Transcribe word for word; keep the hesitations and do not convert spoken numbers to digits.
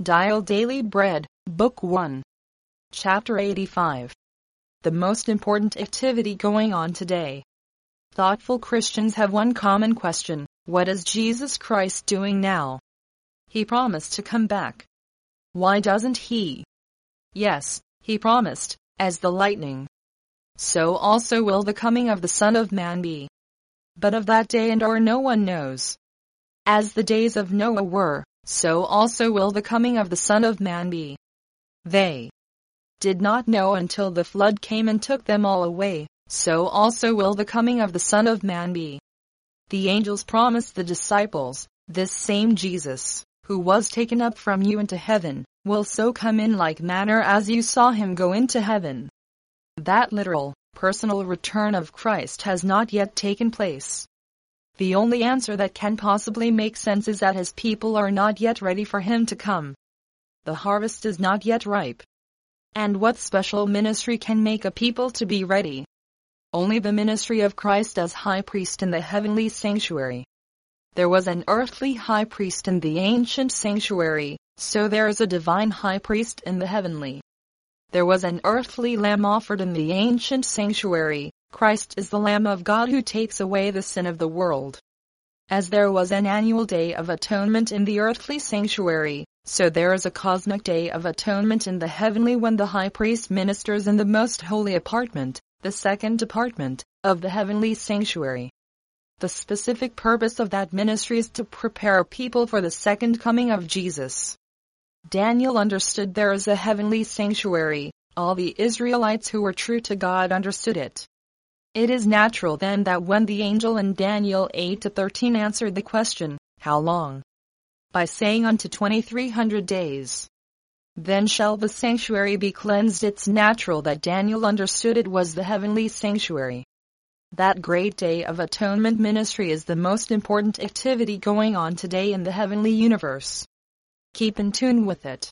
Dial Daily Bread, Book one. Chapter eighty-five. The most important activity going on today. Thoughtful Christians have one common question: what is Jesus Christ doing now? He promised to come back. Why doesn't he? Yes, he promised, as the lightning. So also will the coming of the Son of Man be. But of that day and hour no one knows. As the days of Noah were, so also will the coming of the Son of Man be. They did not know until the flood came and took them all away, so also will the coming of the Son of Man be. The angels promised the disciples, this same Jesus, who was taken up from you into heaven, will so come in like manner as you saw him go into heaven. That literal, personal return of Christ has not yet taken place. The only answer that can possibly make sense is that his people are not yet ready for him to come. The harvest is not yet ripe. And what special ministry can make a people to be ready? Only the ministry of Christ as high priest in the heavenly sanctuary. There was an earthly high priest in the ancient sanctuary, so there is a divine high priest in the heavenly. There was an earthly lamb offered in the ancient sanctuary. Christ is the Lamb of God who takes away the sin of the world. As there was an annual day of atonement in the earthly sanctuary, so there is a cosmic day of atonement in the heavenly when the high priest ministers in the most holy apartment, the second apartment, of the heavenly sanctuary. The specific purpose of that ministry is to prepare people for the second coming of Jesus. Daniel understood there is a heavenly sanctuary. All the Israelites who were true to God understood it. It is natural then that when the angel in Daniel eight to thirteen answered the question, how long? By saying unto twenty-three hundred days. Then shall the sanctuary be cleansed. It's natural that Daniel understood it was the heavenly sanctuary. That great day of atonement ministry is the most important activity going on today in the heavenly universe. Keep in tune with it.